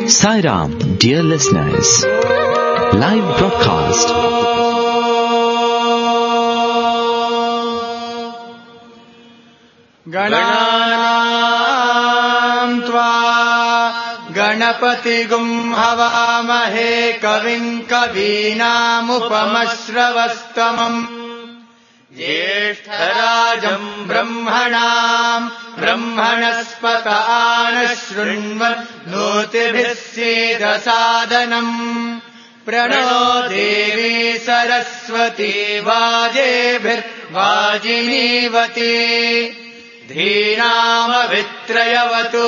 Sai Ram, dear listeners. Live broadcast. गणानां त्वा गणपतिगुं हवामहे कविं कवीनामुपमश्रवस्तमम् ज्येष्ठराजं ब्रह्मणस्पत आनशृण्वन्नोतिभिः सीदसादनम् प्रणो देवी सरस्वती वाजेभिर्वाजिनीवती धीनामभित्रयवतु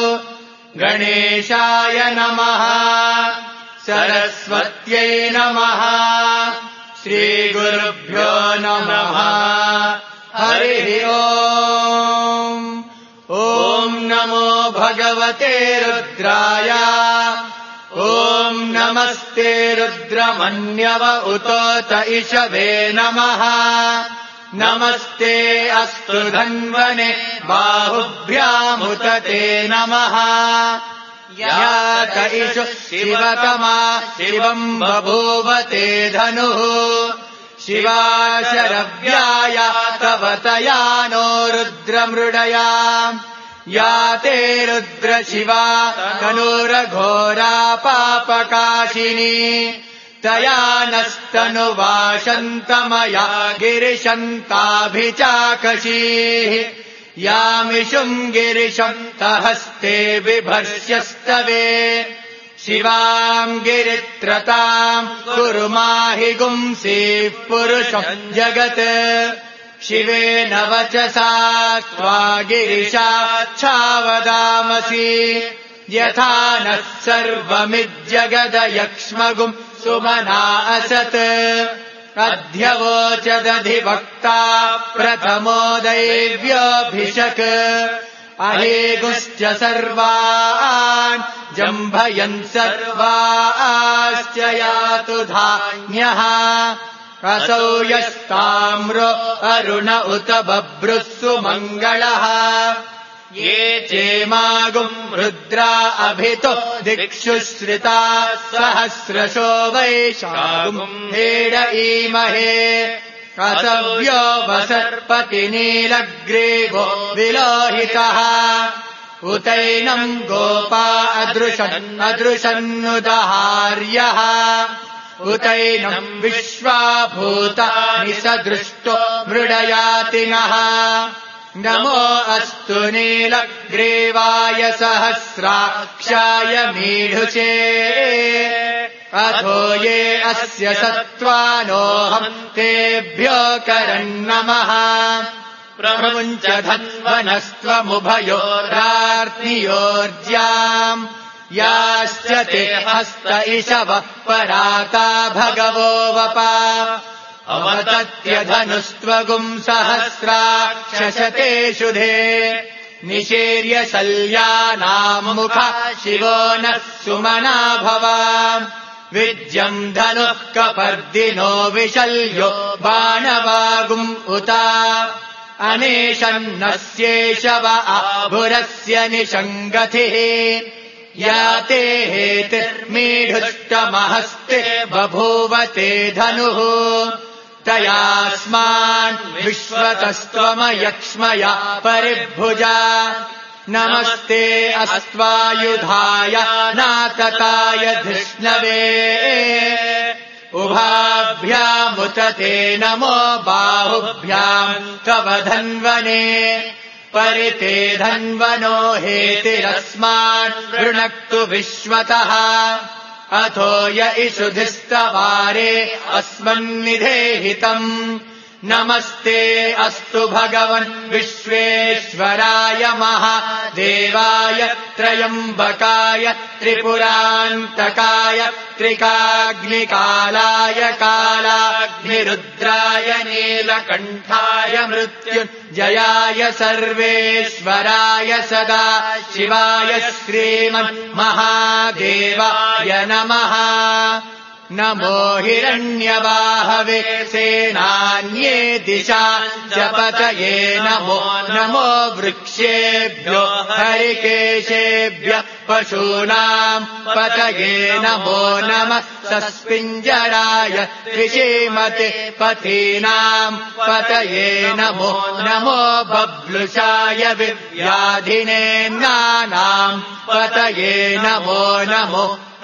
गणेशाय नमः सरस्वत्यै नमः श्रीगुरुभ्यो नमः हरिः ओम् ॐ नमो भगवते रुद्राय ॐ नमस्ते रुद्रमन्यव उतोत इषवे नमः नमस्ते अस्तु धन्वने बाहुभ्यामुत ते नमः यात इषु शिवतमा शिवम् बभूव ते धनुः शिवा शरव्याय तव तया नो रुद्रमृडया या ते रुद्रशिवा तनुरघोरा पापकाशिनी तया नस्तनुवाशन्तमया गिरिशन्ताभिचाकशीः यामिषुम् गिरिशन्तहस्ते बिभर्ष्यस्तवे शिवाम् गिरित्रताम् कुरु माहि गुंसीः पुरुषम् जगत् शिवेन वचसा त्वा गिरिशाच्छावदामसि यथा नः सर्वमिज्जगदयक्ष्मगुम् सुमना असत् अध्यवोचदधिवक्ता प्रथमो दैव्योऽभिषक् अहेगुश्च सर्वान् जम्भयन् सर्वाश्च यातु धान्यः असौ यस्ताम्रो अरुण उत बभ्रुः सुमङ्गलः ये चेमागुम् रुद्रा अभितो दिक्षु श्रिता सहस्रशो वैशागुम् हेडईमहे असव्यो वसर्पति नीलग्रीवो विलोहितः उतैनम् गोपा अदृशन्नुदहार्यः उतैनम् विश्वाभूतानि सदृष्टो मृडयातिनः नमो अस्तु नीलग्रीवाय सहस्राक्षाय मीढुचे अथो ये अस्य सत्त्वानोऽहम् तेभ्यो करन्नमः प्रमुञ्च धन्वनस्त्वमुभयोरार्तियोर्ज्याम् याश्च ते हस्त इषवः पराता भगवो वपा अवतत्यधनुस्त्वगुम् सहस्राक्षशते शुधे निशीर्य शल्यानामुखा शिवो नः सुमना भवा विज्यम् धनुः कपर्दिनो विशल्यो बाणवागुम् उता अनेशन्नस्येषव आभुरस्य निषङ्गतिः या ते हेतिर्मीढुष्टमहस्ते बभूवते धनुः तयास्मान् विश्वतस्त्वमयक्ष्मया परिभुजा नमस्ते अस्त्वायुधाय नातताय धृष्णवे उभाभ्यामुत ते नमो बाहुभ्याम् तव धन्वने परिते धन्वनो हेतिरस्मान् वृणक्तु विश्वतः अथो य इषुधिस्तवारे अस्मन्निधेहितम् नमस्ते अस्तु भगवन् विश्वेश्वराय महादेवाय त्रयम्बकाय त्रिपुरान्तकाय त्रिकाग्निकालाय कालाग्निरुद्राय नीलकण्ठाय मृत्युञ्जयाय सर्वेश्वराय सदा शिवाय श्रीमन्महादेवाय नमः नमो हिरण्यबाहवे सेनान्ये दिशा च पतये नमो नमो वृक्षेभ्यो हरिकेशेभ्यः पशूनाम् पतये नमो नमः सस्पिञ्जराय त्रिशीमते पथीनाम् पतये नमो नमो बब्लुषाय विव्याधिनेन्नानाम् पतये नमो नमो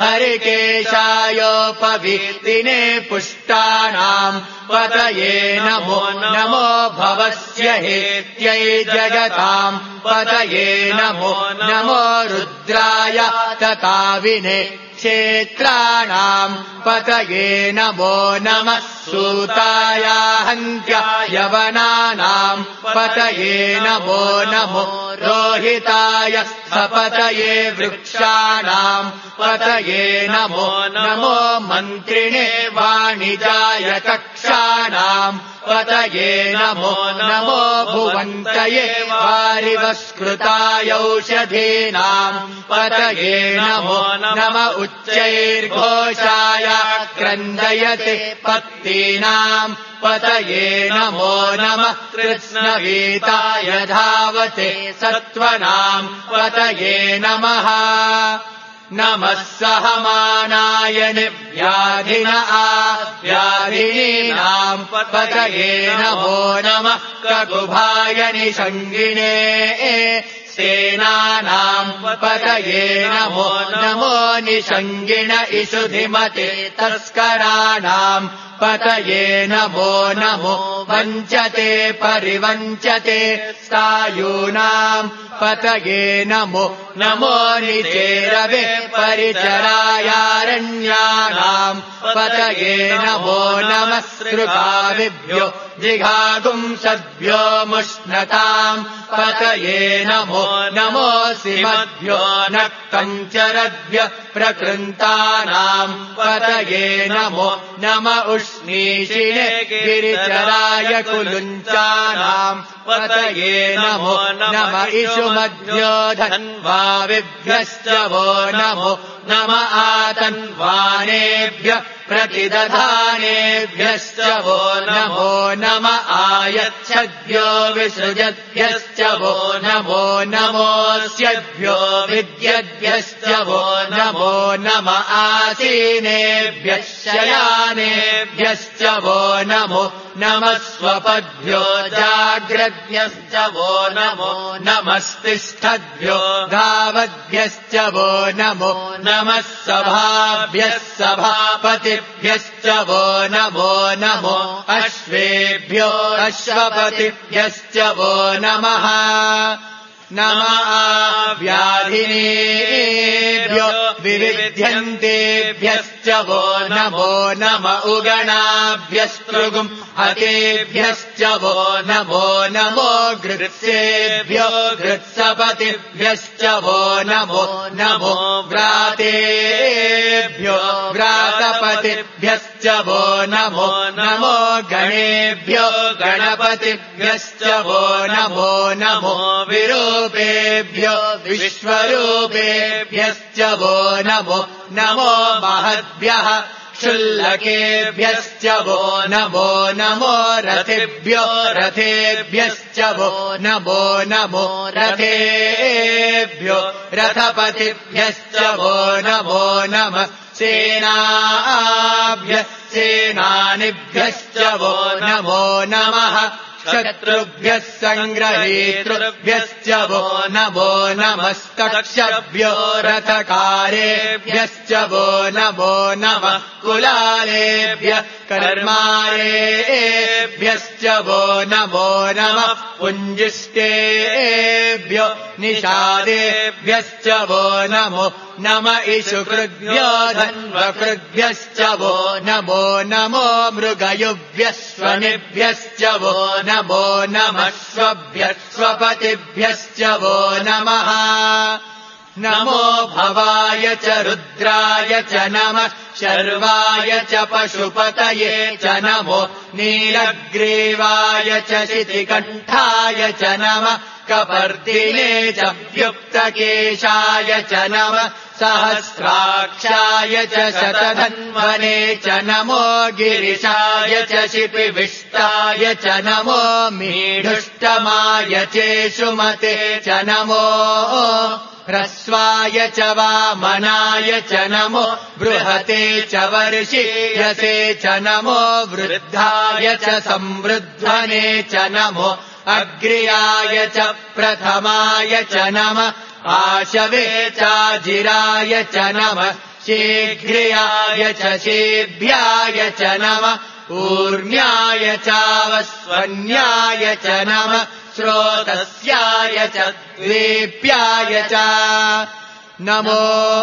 हरिकेशायोपवीतिने पुष्टानाम् पतये नमो नमो भवस्य हेत्यै जगताम् पतये नमो नमो रुद्राय तताविने क्षेत्राणाम् पतये नमो नमः सूताय हन्त्यायवनानाम् पतये नमो नमो रोहिताय स्थपतये वृक्षाणाम् पतये नमो नमो मन्त्रिणे वाणिजाय कक्षाणाम् पतये नमो नमो भुवन्तये वारिवस्कृतायौषधीनाम् पतये नमो नम उच्चैर्घोषाय क्रन्दयते पत्तीनाम् पतये नमो नमः कृत्स्नवीताय धावते सत्त्वनाम् पतये नमः नमः सहमानाय निव्याधिन व्याधिनीनाम् पतये नमो नमः ककुभाय निषङ्गिणे सेनानाम् पतये नमो नमो निषङ्गिण इषुधिमते तस्कराणाम् पतये नमो नमो वञ्चते परिवञ्चते सायूनाम् पतये नमो नमो निचेरवे परिचरायारण्यानाम् पतये नमो नमः सृगाविभ्यो जिघागुंसद्भ्यो मुष्णताम् पतये नमो नमोऽसिमद्भ्यो नक्तञ्चरद्भ्यः प्रकृन्तानाम् पतये नमो नम उष्णीषिणे गिरिचराय कुलुञ्चानाम् पतये नमो नम इषुमद्भ्यो धन्वाविभ्यश्च वो नमो नम आतन्वानेभ्यः प्रतिदधानेभ्यश्च वो नमो नम आयच्छद्भ्यो विसृजद्भ्यश्च वो नमो नमोऽस्यद्भ्यो विद्यद्भ्यश्च वो नमो नम आसीनेभ्यः शयानेभ्यश्च वो नमो नमः स्वपद्भ्यो जाग्रद्भ्यश्च वो नमो नमस्तिष्ठद्भ्यो धावद्भ्यश्च वो नमो नमः सभाभ्यः सभापतिभ्यश्च वो नमो नमो अश्वेभ्यो अश्वपतिभ्यश्च वो नमः नमः व्याधिनेभ्यो विविध्यन्तेभ्यश्च वो नमो नम उगणाभ्यस्तृगुम् हतेभ्यश्च वो नमो नमो गृत्सेभ्यो गृत्सपतिभ्यश्च वो नमो नमो व्रातेभ्यो व्रातपतिभ्यश्च वो नमो नमो गणेभ्यो गणपतिभ्यश्च वो नमो नमो विरूपेभ्यो विश्वरूपेभ्यश्च वो नमो नमो महद्भ्यः क्षुल्लकेभ्यश्च वो नमो नमो रथेभ्यो रथेभ्यश्च वो नमो नमो रथेभ्यो रथपतिभ्यश्च वो नमो नमः सेनाभ्यः सेनानिभ्यश्च वो नमो नमः शत्रुभ्यः सङ्ग्रहीतृभ्यश्च वो नमो नमस्तक्षभ्यो रथकारेभ्यश्च वो नमो नमः कुलालेभ्यः कर्मारेभ्यश्च वो नमो नमः पुञ्जिष्टेभ्यो निषादेभ्यश्च वो नमो नम इषुकृभ्यो धन्वकृभ्यश्च वो नमो नमो मृगयुभ्यश्वनिभ्यश्च वो नमो नमः स्वभ्यः स्वपतिभ्यश्च वो नमः नमो भवाय च रुद्राय च नमः शर्वाय च पशुपतये च नमो नीलग्रीवाय च शितिकण्ठाय च नमः कपर्दिने च व्युक्तकेशाय च नमः सहस्राक्षाय च शतधन्वने च नमो गिरिशाय च शिपिविष्टाय च नमो मीढुष्टमाय चेषुमते च नमो ह्रस्वाय च वामनाय च नमो बृहते च वर्षीयसे च नमो वृद्धाय च संवृद्धने च नमो अग्र्याय च प्रथमाय च नमः आशवे चाजिराय च नमः शीघ्र्याय च शेभ्याय च नमः ऊर्ण्याय चावस्वन्याय च नमः स्रोतस्याय च द्वीप्याय च नमो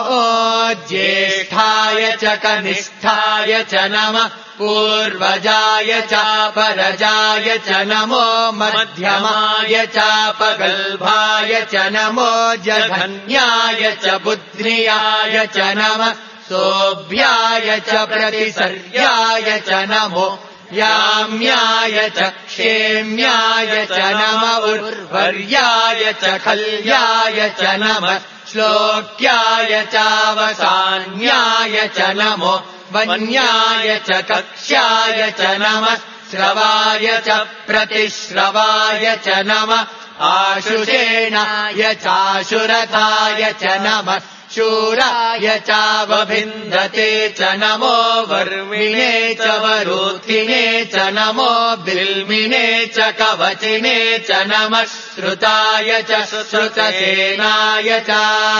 ज्येष्ठाय च कनिष्ठाय च नमः पूर्वजाय चापरजाय च नमो मध्यमाय चापगल्भाय च नमो जघन्याय च बुद्ध्याय च नमः सोऽभ्याय च प्रतिसर्याय च नमो याम्याय च क्षेम्याय च नमः उर्वर्याय च खल्याय च नमः श्लोक्याय चावसान्याय च नमो वन्याय च कक्ष्याय च नमः श्रवाय च प्रतिश्रवाय च नमः आशुषेणाय चाशुरथाय च नमः शूराय चावभिन्दते च नमो वर्मिणे च वरूथिने च नमो बिल्मिने च कवचिने च नमः श्रुताय च श्रुतसेनाय च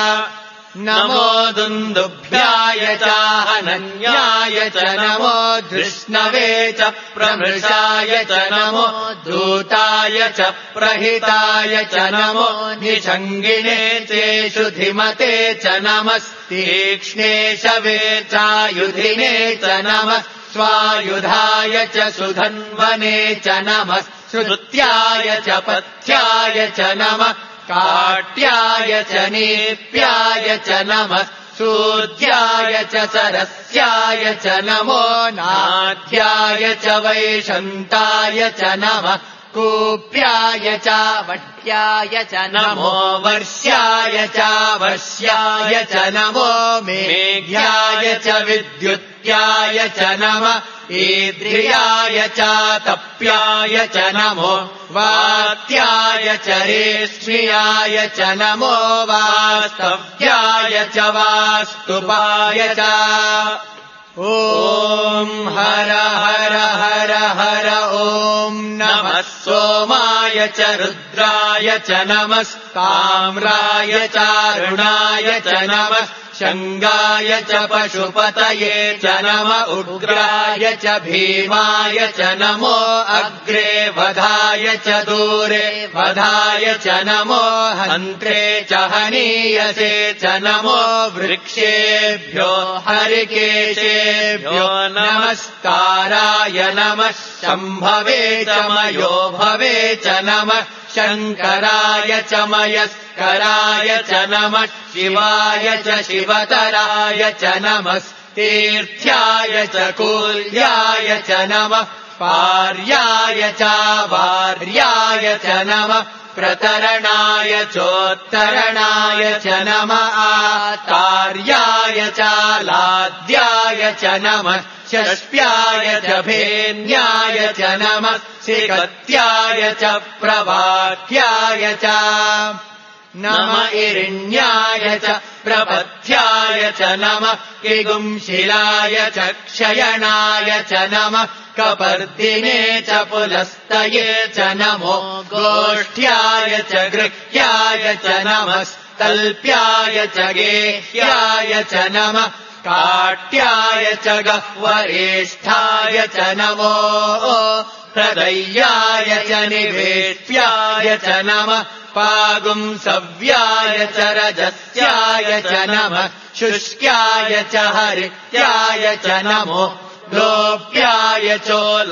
नमो दुन्दुभ्याय चाहनन्याय च नमो धृष्णवे च प्रमृषाय च नमो दूताय च प्रहिताय च नमो निषङ्गिणे चेषु धिमते च नमस्तीक्ष्णे शवे चायुधिने च नमः स्वायुधाय च सुधन्वने च नमः श्रुत्याय च पथ्याय च नमः काट्याय च नीप्याय च नमः सूद्याय च सरस्याय च नमो नाद्याय च वैशन्ताय च नमः कूप्याय च वट्याय च नमो वर्ष्याय च वश्याय च नमो मेघ्याय च विद्युत्याय च नमः ईद्रियाय च तप्याय च नमो वात्याय च रेष्म्याय च नमो वास्तव्याय च वास्तुपाय च ॐ हर हर हर हर ॐ नमः सोमाय च रुद्राय च नमस्ताम्राय चारुणाय च नमः शङ्गाय च पशुपतये च नम उग्राय च भीमाय च नमो अग्रे वधाय च दूरे वधाय च नमो हन्त्रे च हनीयसे च नमो वृक्षेभ्यो हरिकेशेभ्यो नमस्काराय नमः शम्भवे च मयो भवे च नमः शङ्कराय च मयस्कराय च नमः शिवाय च शिवतराय च नमस्तीर्थ्याय च कूल्याय च नमः पार्याय च वार्याय च नमः प्रतरणाय चोत्तरणाय च नमः आतार्याय च लाद्याय च नमः षष्ट्याय च भेन्याय च नमः सिकत्याय च प्रवाक्याय च नम इरिण्याय च प्रपथ्याय च नमः किगुंशिलाय च क्षयणाय च नमः कपर्दिने च पुलस्तये च नमो गोष्ठ्याय च गृह्याय च नमः तल्प्याय च गेह्याय च नमः काट्याय च गह्वरेष्ठाय च नमो हृदय्याय च निवेष्ट्याय च नमः पागुंसव्याय च रजस्याय च नमः शुष्क्याय च हरित्याय च नमो लोप्याय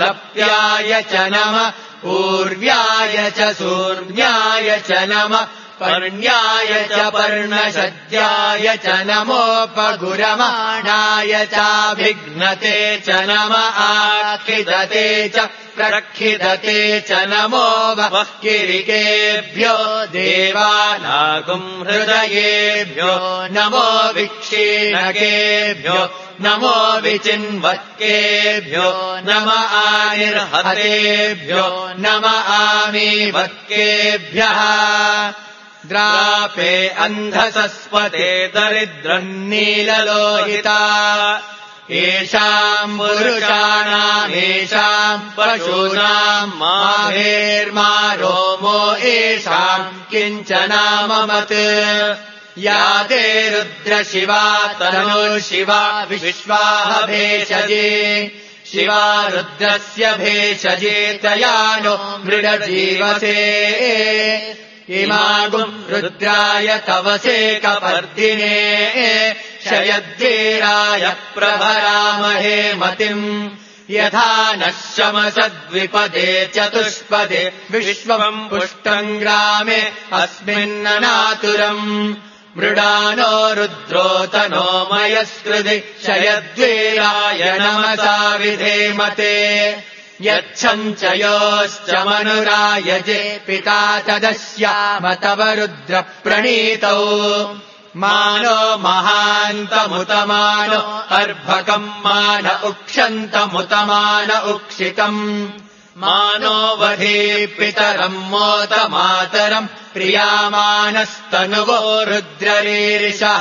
चोलप्याय च नमः पूर्व्याय च सूर्व्याय च नमः पर्ण्याय च पर्णशज्याय च नमोपगुरमाणाय चाभिघ्नते च नम आखिदते च प्रक्षिदते च नमो वह्किरिकेभ्यो देवानागुम् हृदयेभ्यो नमो विक्षीणकेभ्यो नमो विचिन्वत्केभ्यो नम आनिर्हतेभ्यो नम आमीवत्केभ्यः द्रापे अन्धसस्वते दरिद्रन्नीललोहिता येषाम् पुरुषाणामेषाम् पशूनाम् माहेर्मारोमो येषाम् किञ्चनाममत् या ते रुद्रशिवा तनुर्शिवा विश्वाः भेषजे शिवा रुद्रस्य भेषजे तया नो मृडजीवसे इमागुम् रुद्राय तवसे कपर्दिने शयद्वीराय प्रभरामहे मतिम् यथा नः शमसद्विपदे चतुष्पदे विश्वम् पुष्टम् ग्रामे अस्मिन्ननातुरम् मृडानो रुद्रोतनो मयस्कृति शयद्वीराय नमसा विधेमते यच्छम् च योश्च मनुरायजे पिता तदस्याम तव रुद्रप्रणीतौ मानो महान्तमुतमानो अर्भकम् मान उक्षन्तमुतमान उक्षितम् मानो वधे पितरम् मोतमातरम् प्रियामानस्तनुवो रुद्ररीरिषः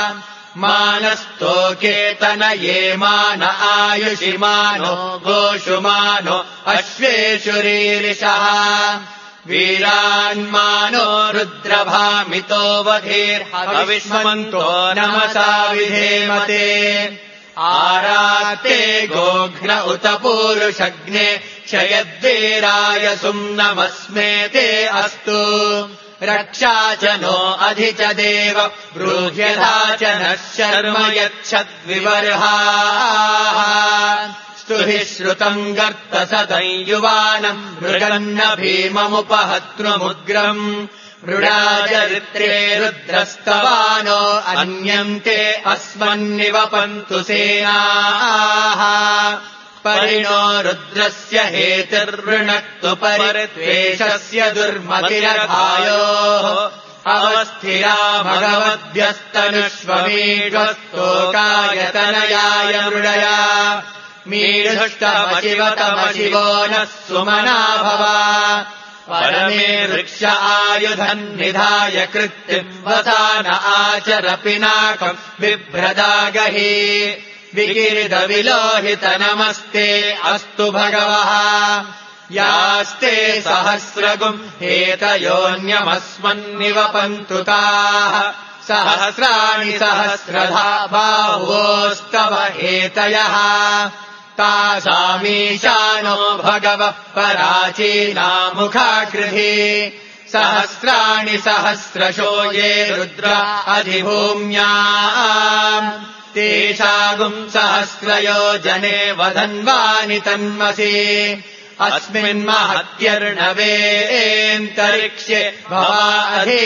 मानस्तोकेतनये मान आयुषि मानो गोषु मानो अश्वेषु रीरिषः वीरान्मानो रुद्रभामितो वधेर्हविष्मन्तो नमसा विधेमते आराते गोघ्न उत पूरुषग्ने क्षयद्वीराय सुम्नमस्मे ते अस्तु रक्षा च नो अधि च देव ब्रूह्यथा च नः शर्म यच्छद्विवर्हाः स्तुहि श्रुतम् गर्तसदयुवानम् मृगन्न भीममुपहत्नुमुग्रम् मृडाचरित्रे रुद्रस्तवानो अन्यन्ते अस्मन्निवपन्तु सेनाः परिणो रुद्रस्य हेतिर्वृणक्तु परित्वेषस्य दुर्मतिरधायोः अवस्थिरा भगवद्भ्यस्तनुष्वमीढस्तोकायतनयाय मृडया मीढुष्टमशिवतमशिवो नः सुमना भव परमे वृक्ष आयुधन्निधाय कृत्तिम् वसान आचर पिनाकम् बिभ्रदागहि विकिरितविलोहित नमस्ते अस्तु भगवः यास्ते सहस्रगुम् हेतयोऽन्यमस्मन्निवपन्तु ताः सहस्राणि सहस्रधा बाहुवोस्तव हेतयः तासामीशानो भगवः पराचीनामुखाकृधि सहस्राणि सहस्रशो ये रुद्र अधिभूम्याम् तेषागुम् सहस्रयोजने वधन्वानि तन्मसि अस्मिन्महत्यर्णवेऽन्तरिक्ष्ये भवाधि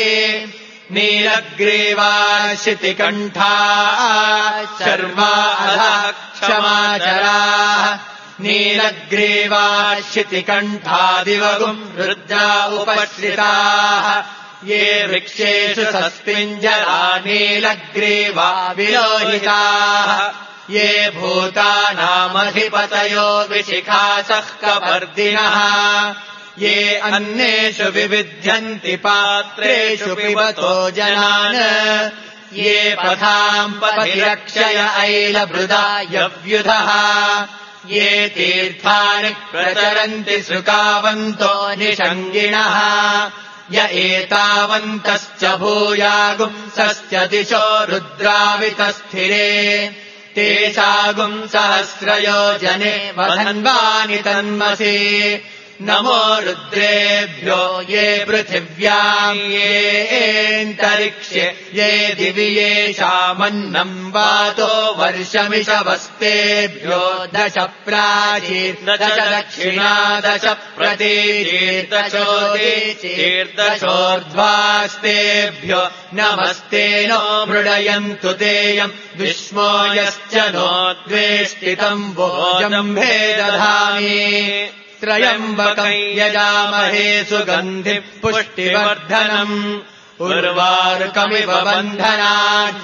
नीलग्रीवाशितिकण्ठा शर्मा अधः क्षमाचराः नीलग्रीवाशितिकण्ठादिवगुम् रुद्रा उपश्रिताः ये वृक्षेषु सस्पिञ्जरा नीलग्रीवा विलोहिताः ये भूतानामधिपतयो विशिखासः कपर्दिनः ये अन्नेषु विविध्यन्ति पात्रेषु पिबतो जनान् ये पथाम् पथिरक्षय ऐलभृदा यव्युधः ये तीर्थानि प्रचरन्ति सृकावन्तो निषङ्गिणः य एतावन्तश्च भूयागुंसश्च दिशो रुद्रावितस्थिरे तेषागुम् सहस्रयोजने वधन्वानि तन्मसि नमो रुद्रेभ्यो ये पृथिव्याम् येऽन्तरिक्ष्ये ये दिवि येषामन्नम् वातो वर्षमिषवस्तेभ्यो 10 प्राचीर्दश दक्षिणा 10 प्रतीचीर्दशोर्ध्वास्तेभ्यो नमस्ते नो मृडयन्तु तेयम् विश्वो यश्च नो द्वेष्टितम् भोजम्भे दधामि त्र्यम्बकम् यजामहे सुगन्धिः पुष्टिवर्धनम् उर्वारुकमिव बन्धनान्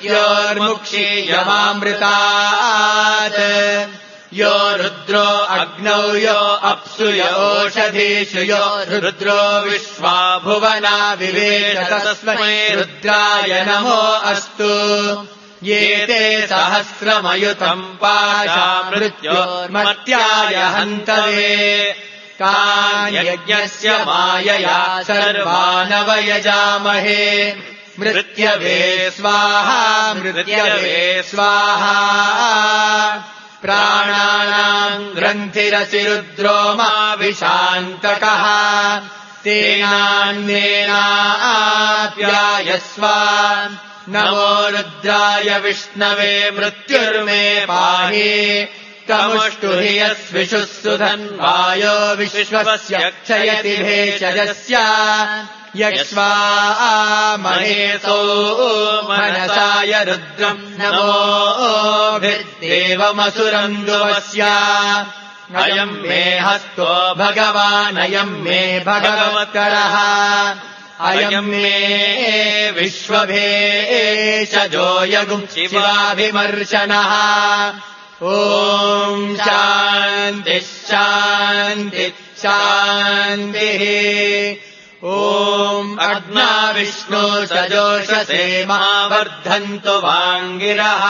मृत्योर्मुक्षीयमामृतात् यो रुद्रो अग्नौ यो अप्सु यो ओषधीषु यो रुद्रो विश्वा भुवना विवेश तस्मै रुद्राय नमो अस्तु ये ते सहस्रमयुतम् पाशा मृत्योर्मर्त्याय हन्तवे कान्यज्ञस्य मायया सर्वानवयजामहे मृत्यवे स्वाहा मृत्यवे स्वाहा प्राणानाम् ग्रन्थिरसि रुद्रो मा विशान्तकः तेनान्येनाप्यायस्व नमो रुद्राय विष्णवे मृत्युर्मे पाहि तमुष्टुहि यस्विषुः सुधन्वायो विश्वस्य क्षयति भेषजस्य यक्ष्वा महेशो मनसाय रुद्रम् नमोभिर्देवमसुरम् दुवस्य अयम् मे हस्तो भगवानयम् मे भगवत्करः अयम् मे विश्वभेषजो यगुम् शिवाभिमर्शनः ॐ शान्तिः शान्तिः शान्तिः ॐ अग्ना विष्णु सजोषसे महावर्धन्तु वाङ्गिरः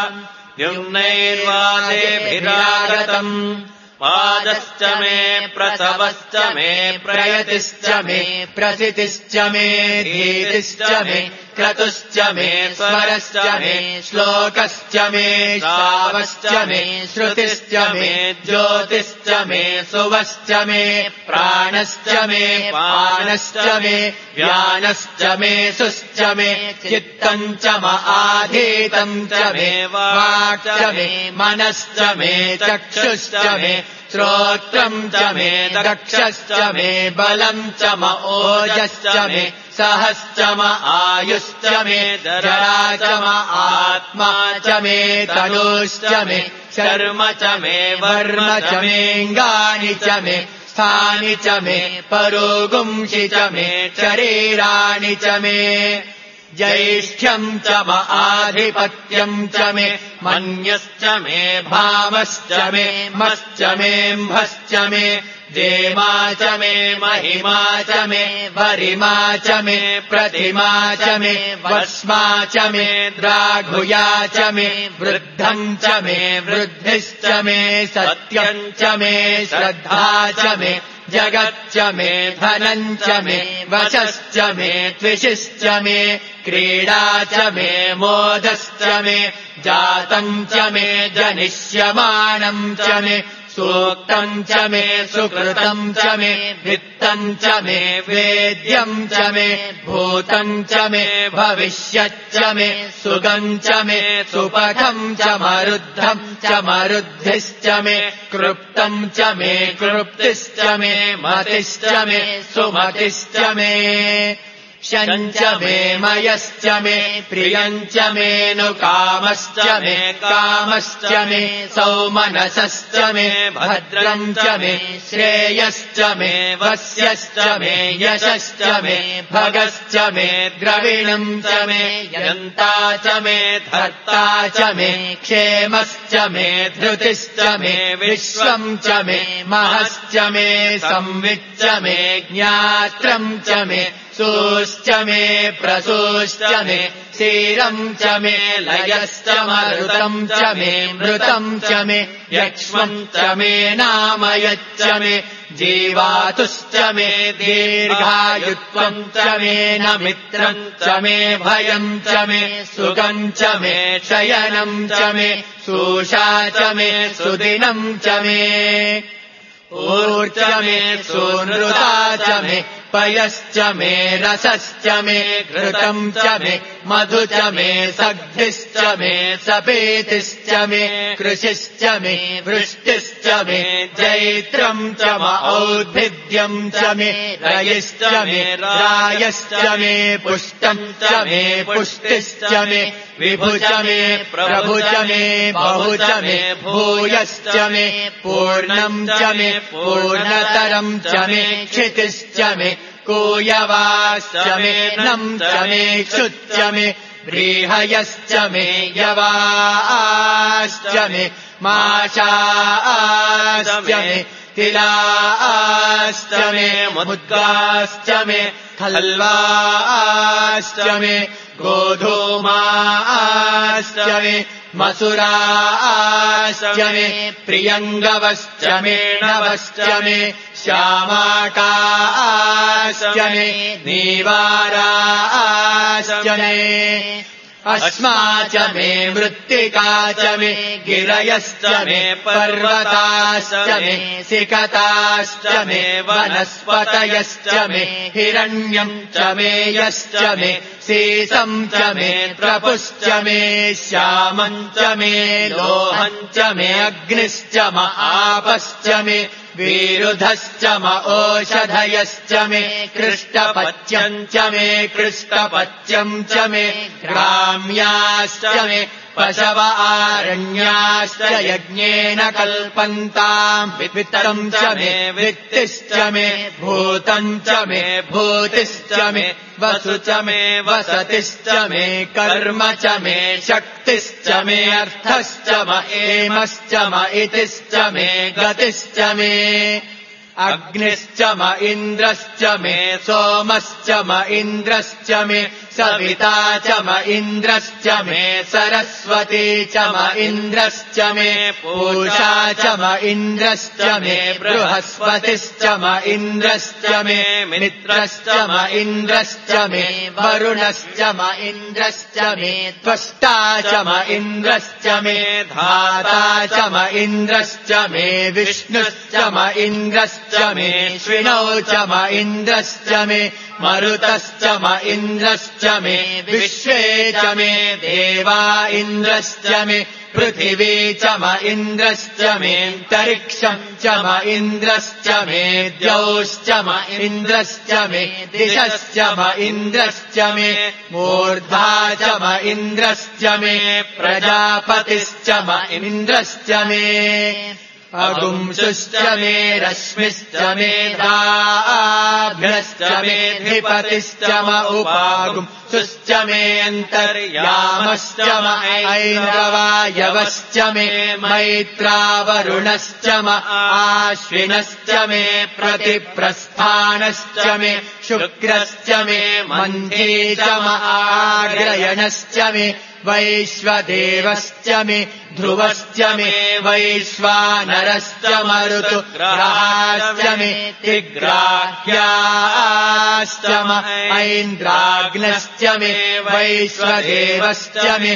द्युम्नैर्वादेभिरागतम् पादश्च मे प्रसवश्च मे प्रयतिश्च मे प्रसितिश्च मे धीतिश्च मे क्रतुश्च मे स्वरश्च मे श्लोकश्च मे श्रावश्च मे श्रुतिश्च मे ज्योतिश्च मे सुवश्च मे प्राणश्च मे पानश्च मे व्यानश्च मे सुश्च मे चित्तम् च आधीतम् च मे वाक् मे मनश्च मे चक्षुश्च मे श्रोत्रम् च मे दक्षश्च मे बलम् च ओजश्च मे सहश्च आयुश्च मे जरा च आत्मा च मे तनुश्च मे शर्म च मे वर्म च मेऽङ्गानि च मे स्थानि च मे परोगुंषि च मे शरीराणि च मे ज्यैष्ठ्यम् च आधिपत्यम् च मे मन्यश्च मे भामश्च मे मश्च मेऽम्भश्च मे देमा च मे महिमा च मे वरिमा च मे प्रतिमा च मे वस्मा च मे द्राघुया च मे वृद्धम् च मे वृद्धिश्च मे सत्यम् च मे श्रद्धा च मे जगच्च मे धनम् च मे वशश्च मे त्विषिश्च मे क्रीडा च मे मोदश्च मे जातम् च मे जनिष्यमाणम् च मे सूक्तम् च मे सुकृतम् च मे वित्तम् च मे वेद्यम् च मे भूतम् च मे भविष्यच्च मे सुगम् च मे सुपथम् च मरुद्धम् च मरुद्धिश्च मे कृप्तम् च मे कृप्तिश्च मे मतिश्च मे सुमतिश्च मे शम् च मे मयश्च मे प्रियम् च मेऽनुकामश्च मे कामश्च मे सौमनसश्च मे भद्रम् च मे श्रेयश्च मे वस्यश्च मे यशश्च मे भगश्च मे द्रविणम् च मे यन्ता च मे धर्ता च मे क्षेमश्च मे धृतिश्च मे विश्वम् च मे महश्च मे संविच्च मे ज्ञात्रम् च मे सूश्च मे प्रसूश्च मे क्षीरम् च मे लयश्च मरुतम् च मे मृतम् च मे यक्ष्मम् च मे नामयच्च मे जीवातुश्च मे दीर्घायुत्वम् च मे न मित्रम् च मे भयम् च मे सुखम् च मे शयनम् च मे सूषा च मे सुदिनम् च मे ऊर्च मे सूनृता च मे पयश्च मे रसश्च मे घृतम् च मे मधु च मे सग्धिश्च मे सपेतिश्च मे कृषिश्च मे वृष्टिश्च मे जैत्रम् च म औद्भिद्यम् च मे रयिश्च मे रायश्च मे पुष्टम् च मे पुष्टिश्च मे विभु च मे प्रभु च मे बहु च मे भूयश्च मे पूर्णम् च मे पूर्णतरम् च मे क्षितिश्च मे कूयवाश्च मे नम् च मे क्षुच्च मे व्रीहयश्च मे यवाश्च मे माशाश्च मे तिलाश्च मे मुद्गाश्च मे खल्वाश्च मे गोधूमाश्च मे मसुराश्च मे प्रियङ्गवश्च मे नवश्च मे श्यामाकाश्च मे नीवाराश्च मे अस्मा च मे मृत्तिका च मे गिरयश्च मे पर्वताश्च मे सिकताश्च मे वनस्पतयश्च मे हिरण्यम् च मे यश्च मे सीसम् च मे प्रपुश्च मे श्यामम् च मे लोहम् च मे अग्निश्च म आपश्च मे विरुधश्च म ओषधयश्च मे कृष्टपच्यम् च मे कृष्टपच्यम् च मे ग्राम्याश्च मे पशव आरण्याश्च यज्ञेन कल्पन्ताम् वित्तम् च मे वित्तिश्च मे भूतम् च मे भूतिश्च मे वसु च मे वसतिश्च मे कर्म च मे शक्तिश्च मे अर्थश्च म एमश्च म इतिश्च मे गतिश्च मे अग्निश्च म इन्द्रश्च मे सोमश्च म इन्द्रश्च मे सविता च म इन्द्रश्च मे सरस्वती च म इन्द्रश्च मे पूषा च म इन्द्रश्च मे बृहस्पतिश्च म इन्द्रश्च मे मित्रश्च म इन्द्रश्च मे वरुणश्च म इन्द्रश्च मे त्वष्टा च म इन्द्रश्च मे धाता च म इन्द्रश्च मे विष्णुश्च म इन्द्रश्च मे श्विनौ च म इन्द्रश्च मे मरुतश्च म इन्द्रश्च मे विश्वे च मे देवा इन्द्रश्च मे पृथिवी च म इन्द्रश्च मेऽन्तरिक्षम् च म इन्द्रश्च मे द्यौश्च म इन्द्रश्च मे दिशश्च म इन्द्रश्च मे मूर्धा च म इन्द्रश्च मे प्रजापतिश्च म इन्द्रश्च मे अगुंसुश्च मे रश्मिश्च मे दाभ्यश्च मे धिपतिश्च म उपागुंसुश्च मेऽन्तर्यामश्च म ऐन्द्रवायवश्च मे मैत्रावरुणश्च म आश्विनश्च मे प्रतिप्रस्थानश्च मे शुक्रश्च मे मन्थी च म आग्रयणश्च मे वैश्वदेवश्च मे ध्रुवश्च मे वैश्वानरश्च मरुतुग्राश्च मे तिग्राह्याश्च म ऐन्द्राग्नश्च मे वैश्वदेवश्च मे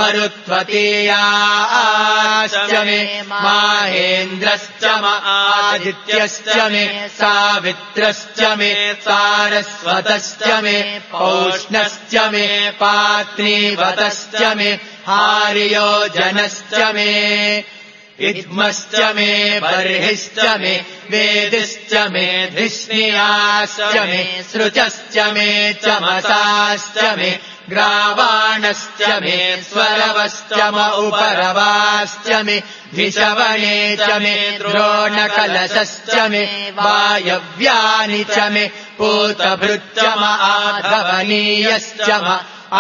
मरुत्वतीयाश्च मे माहेन्द्रश्च म आदित्यश्च मे सावित्रश्च मे सारस्वतश्च मे पौष्णश्च मे पात्नीवतश्च मे हार्योजनश्च मे इद्मश्च मे बर्हिश्च मे वेदिश्च मे धिष्णियाश्च मे सृचश्च मे चमसाश्च मे ग्रावाणश्च मे स्वरवश्च म उपरवाश्च मे धिषवणे च मे द्रोणकलशश्च मे वायव्यानि च मे पूतभृच्च म आधवनीयश्च म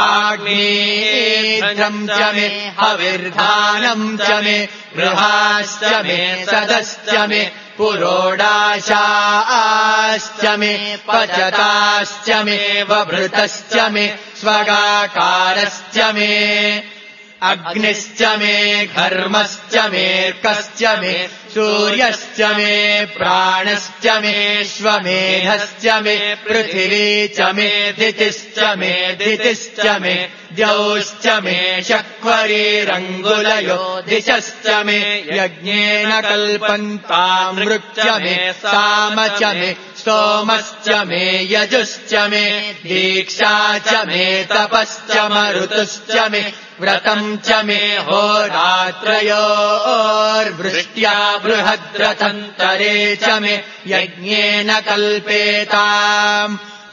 आग्नेयम् च मे हविर्धानम् च मे गृहाश्च मे सदश्च मे पुरोडाशाश्च मे पचताश्च मे वभृतश्च मे स्वगाकारश्च मे अग्निश्च मे घर्मश्च मेऽर्कश्च मे सूर्यश्च मे प्राणश्च मेऽश्वमेधश्च मे पृथिवी च मे दितिश्च मे दितिश्च मे द्यौश्च मे शक्वरीरङ्गुलयो दिशश्च मे यज्ञेन कल्पन्तामृच्च मे साम च मे सोमश्च मे यजुश्च मे दीक्षा च मे तपश्च मरुतुश्च मे व्रतम् च मे होरात्रयोर्वृष्ट्या बृहद्रथन्तरे च मे यज्ञेन कल्पेताम्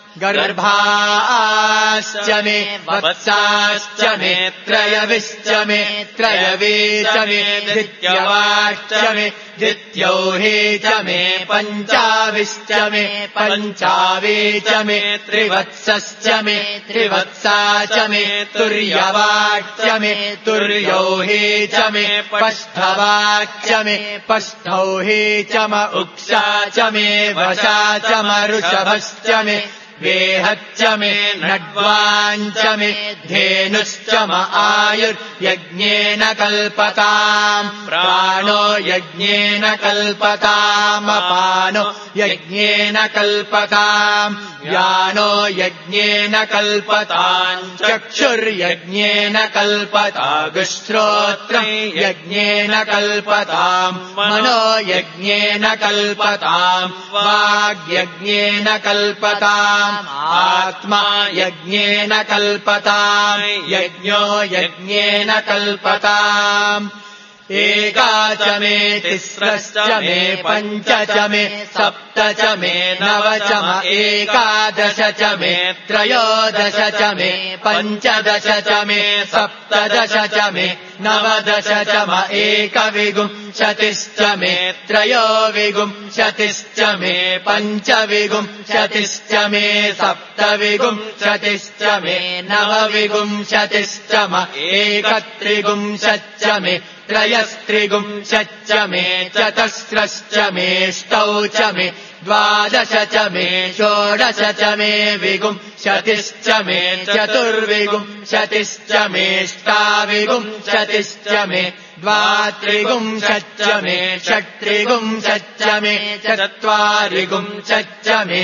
गर्भाश्च मे वत्साश्च मे त्रयविश्च मे त्रयवे च मे द्वित्यवाश्च मे द्वित्यौहे च मे पञ्चाविश्च मे पञ्चावे च मे त्रिवत्सश्च मे त्रिवत्सा च मे तुर्यवाश्च मे तुर्यौहे च मे पष्ठवाश्च मे पष्ठौहे च म उक्षा च मे वशा च मरुषभश्च मे वेहच्च मे नड्वाञ्च मे धेनुश्च म आयुर्यज्ञेन कल्पताम् प्राणो यज्ञेन कल्पताम् अपानो यज्ञेन कल्पताम् व्यानो यज्ञेन कल्पताम् चक्षुर्यज्ञेन कल्पतागुश्रोत्रम् यज्ञेन कल्पताम् मनो यज्ञेन कल्पताम् वाग्यज्ञेन कल्पताम् आत्मा यज्ञेन कल्पताम् यज्ञो यज्ञेन कल्पताम् एका च मे तिस्रश्च मे पञ्च च मे सप्त च मे नव च म एकादश च मे त्रयोदश च मे पञ्चदश च मे सप्तदश च मे नवदश च म एकविंशतिश्च मे त्रयोविंशतिश्च मे पञ्चविंशतिश्च मे सप्तविंशतिश्च मे नवविंशतिश्च म एकत्रिंशच्च मे त्रयस्त्रिंशच्च मे चतस्रश्च मेष्टौ च मे द्वादश च मे षोडश च मे विंशतिश्च मे चतुर्विंशतिश्च मेष्टाविंशतिश्च मे द्वात्रिंशच्च मे षट्त्रिंशच्च मे चत्वारिंशच्च मे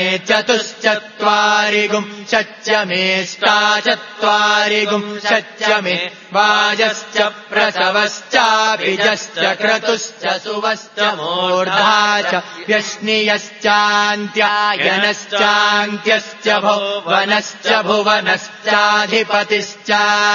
चतुश्चत्वारिंशच्च मेष्टाचत्वारिंशच्च मे वाजश्च प्रसवश्चाभिजश्च क्रतुश्च सुवश्च मूर्धा च व्यश्नियश्चान्त्यायनश्चान्त्यश्च भुवनश्च भुवनश्चाधिपतिश्च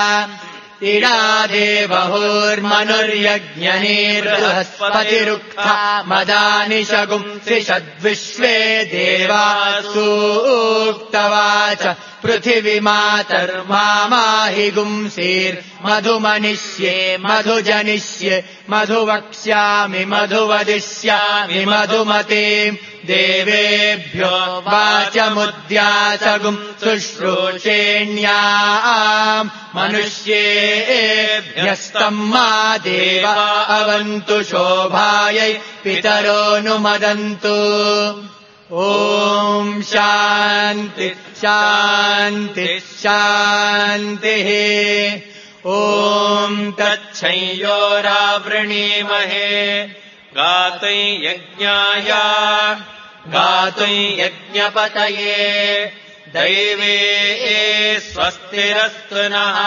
इडादेवहुर्मनुर्यज्ञनीर्बृहस्पतिरुक्था मदानिशगुम् त्रिषद्विश्वे देवा सूक्तवाच पृथिवीमातर्माहि गुंसीर्मधुमनिष्ये मधुजनिष्ये मधुवक्ष्यामि मधुवदिष्यामि मधुमते देवेभ्यो वाचमुद्यासगुम् शुश्रूषेण्याम् मनुष्येभ्यस्तम् मा देवा अवन्तु शोभायै पितरोऽनुमदन्तु ॐ शान्ति शान्ति शान्तिः ॐ तच्छंयोरावृणीमहे गातुं यज्ञाय गातुं यज्ञपतये दैवे स्वस्तिरस्तु नः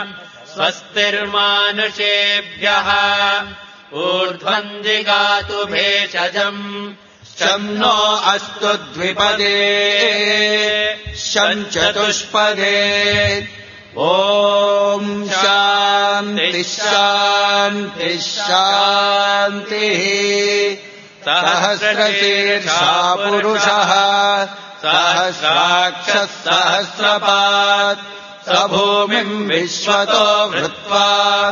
स्वस्तिर्मानुषेभ्यः ऊर्ध्वम् जिगातु भेषजम् शं नो अस्तु द्विपदे शं चतुष्पदे ॐ शान्ति शान्ति शान्तिः सहस्रशीर्षा पुरुषः सहस्राक्षः सहस्रपात् स भूमिम् विश्वतो वृत्वा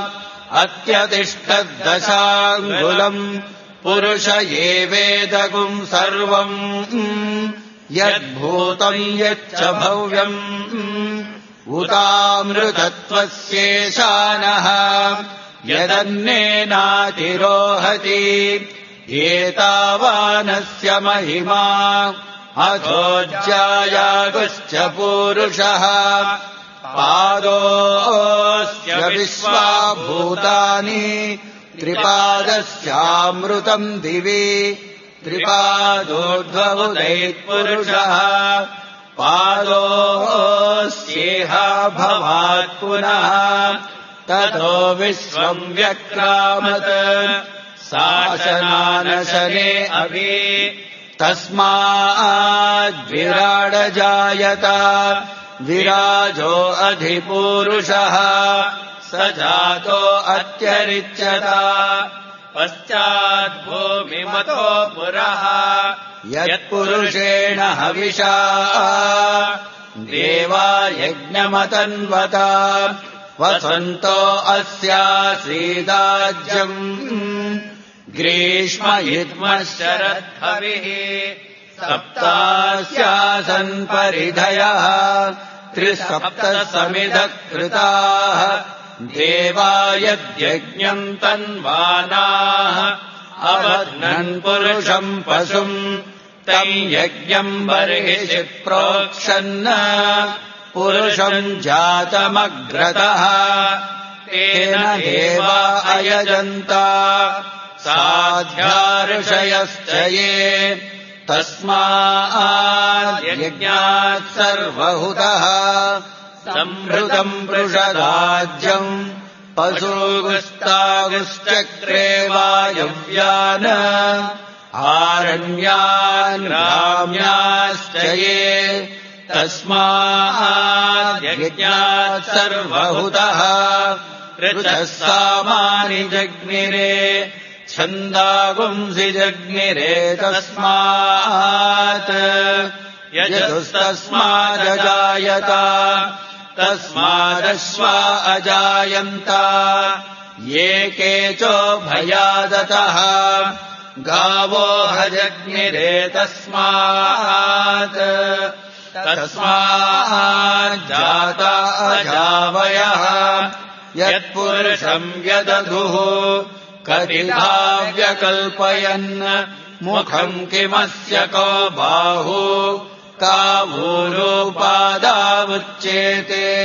अत्यतिष्ठद्दशाङ्गुलम् पुरुष एवेदगुम् सर्वम् यद्भूतम् यच्च भव्यम् उतामृतत्वस्येशानः यदन्नेनातिरोहति एतावानस्य महिमा अथोज्जायागुश्च पूरुषः पादोऽस्य विश्वा भूतानि त्रिपादस्यामृतम् दिवि त्रिपादोर्ध्वमुदैत्पुरुषः पादोऽस्येह भवात् पुनः ततो विश्वम् व्यक्रामत् शासनानशने अभि तस्माद्विराडजायत विराजो अधिपूरुषः स जातो अत्यरिच्यत पश्चाद्भूमिमतो पुरः यत्पुरुषेण हविषा देवा यज्ञमतन्वत वसन्तो अस्यासीदाज्यम् ग्रीष्म युग्मः शरद्धविः सप्तास्यासन् परिधयः 37 कृताः देवा यद्यज्ञम् तन्वानाः अबध्नन् पुरुषम् पशुम् तम् यज्ञम् बर्हिषि प्रोक्षन् पुरुषम् जातमग्रतः तेन देवा अयजन्ता साध्या ये तस्माद्यज्ञात् सर्वहुतः संहृतम् पृषदाज्यम् पशुगुस्तागुश्चक्रे वायव्यान् आरण्यान् ग्राम्याश्च ये तस्माद्यज्ञात् सर्वहुतः ऋचः सामानि जग्निरे छन्दागुंसि जग्निरे तस्मात् यजुस्तस्मादजायत तस्मादश्वा अजायन्त ये केचोभयादतः गावो हजग्निरे तस्मात् तस्माज्जाता अजावयः यत्पुरुषम् व्यदधुः कथिता व्यकल्पयन् मुखम् किमस्य को बाहु कावूरोपादावुच्येते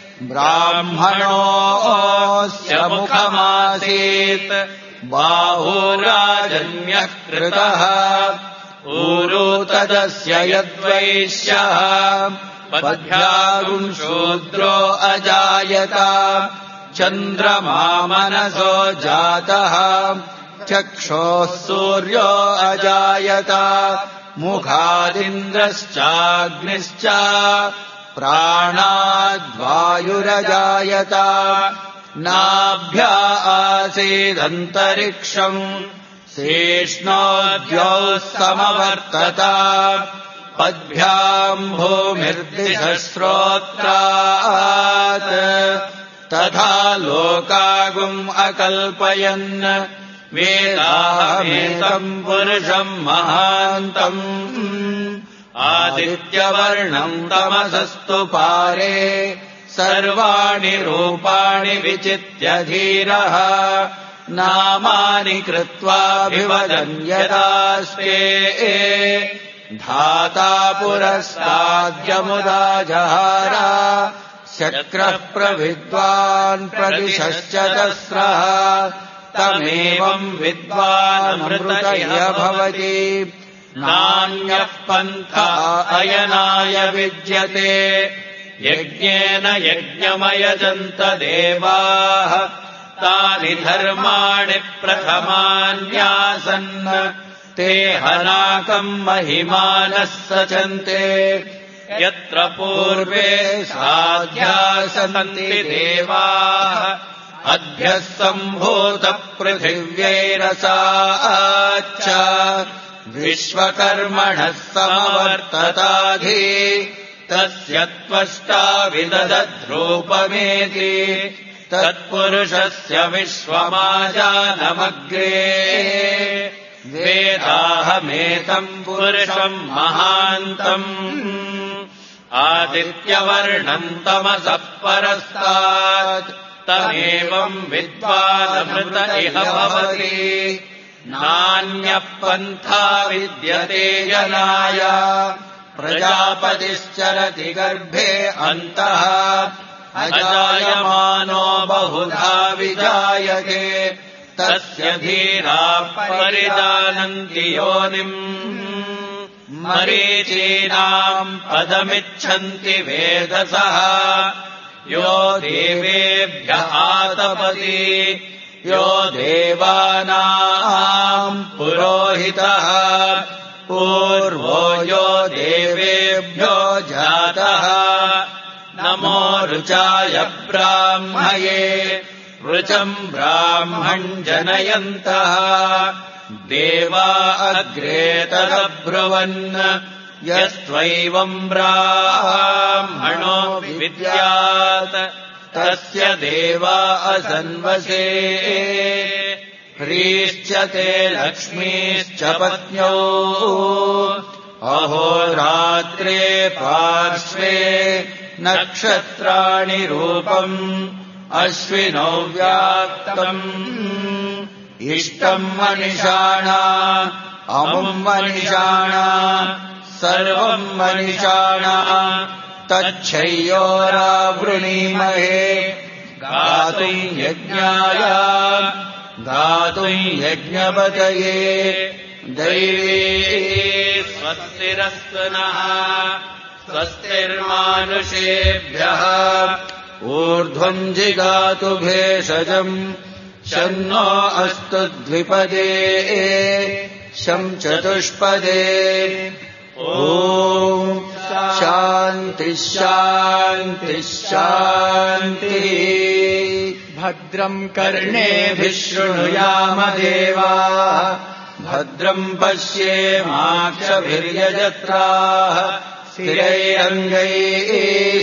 ब्राह्मणोऽस्य मुखमासीत् बाहुराजन्यः कृतः ऊरो तदस्य यद्वैश्यः पद्भ्यागुम् शूद्रो अजायत चन्द्रमा मनसो जातः चक्षोः सूर्यो अजायत मुखादिन्द्रश्चाग्निश्च प्राणाद्वायुरजायत नाभ्या आसीदन्तरिक्षम् शेष्णोद्यौः समवर्तत पद्भ्याम् भूमिर्दिशस्रोत्रात् तथा लोकागुम् अकल्पयन् वेदाहमेतम् पुरुषम् महान्तम् आदित्यवर्णम् तमसस्तु पारे सर्वाणि रूपाणि विचित्य धीरः नामानि कृत्वाभिवदन् यदास्ते धाता पुरस्ताद्यमुदा जहार शक्रः प्रविद्वान् प्रदिशश्चतस्रः तमेवम् विद्वानमृतय भवति नान्यः पन्था अयनाय विद्यते यज्ञेन यज्ञमयजन्त देवाः तानि धर्माणि प्रथमान्यासन् ते हनाकम् महिमानः सचन्ते यत्र पूर्वे साध्या सन्ति देवाः अभ्यः सम्भूतपृथिव्यैरसाच्च विश्वकर्मणः समवर्तताधि तस्य त्वष्टा विदधद्रूपमेति तत्पुरुषस्य विश्वमाजानमग्रे वेदाहमेतम् पुरुषम् महान्तम् आदित्यवर्णम् तमसः परस्तात् तमेवम् विद्वानमृत इह भवति नान्यः पन्था विद्यते जनाय प्रजापतिश्चरति गर्भे अन्तः अजायमानो बहुधा विजायते तस्य धीराः परिजानन्ति योनिम् मरीचीनाम् पदमिच्छन्ति वेधसः यो देवेभ्यः आतपति यो देवानाम् पुरोहितः पूर्वो यो देवेभ्यो जातः नमो ऋचाय ब्राह्मये ऋचम् ब्राह्मम् जनयन्तः देवा अग्रे तदब्रुवन् यस्त्वैवम् ब्राह्मणो विद्यात् तस्य देवा असन्वसे ह्रीश्च ते लक्ष्मीश्च पत्न्यौ अहोरात्रे पार्श्वे नक्षत्राणि रूपम् अश्विनौ व्याप्तम् इष्टम् मनिषाणा अमुम् मनिषाणा सर्वम् मनिषाणा तच्छय्योरावृणीमहे गातुम् यज्ञाय गातुम् यज्ञपतये दैवी स्वस्तिरस्तु नः स्वस्तिर्मानुषेभ्यः ऊर्ध्वम् जिगातु भेषजम् शन्नो अस्तु द्विपदे शं चतुष्पदे ॐ शान्तिः शान्तिः शान्तिः भद्रम् कर्णेभिः शृणुयाम देवाः भद्रम् पश्येमाक्षभिर्यजत्राः स्थिरैरङ्गैः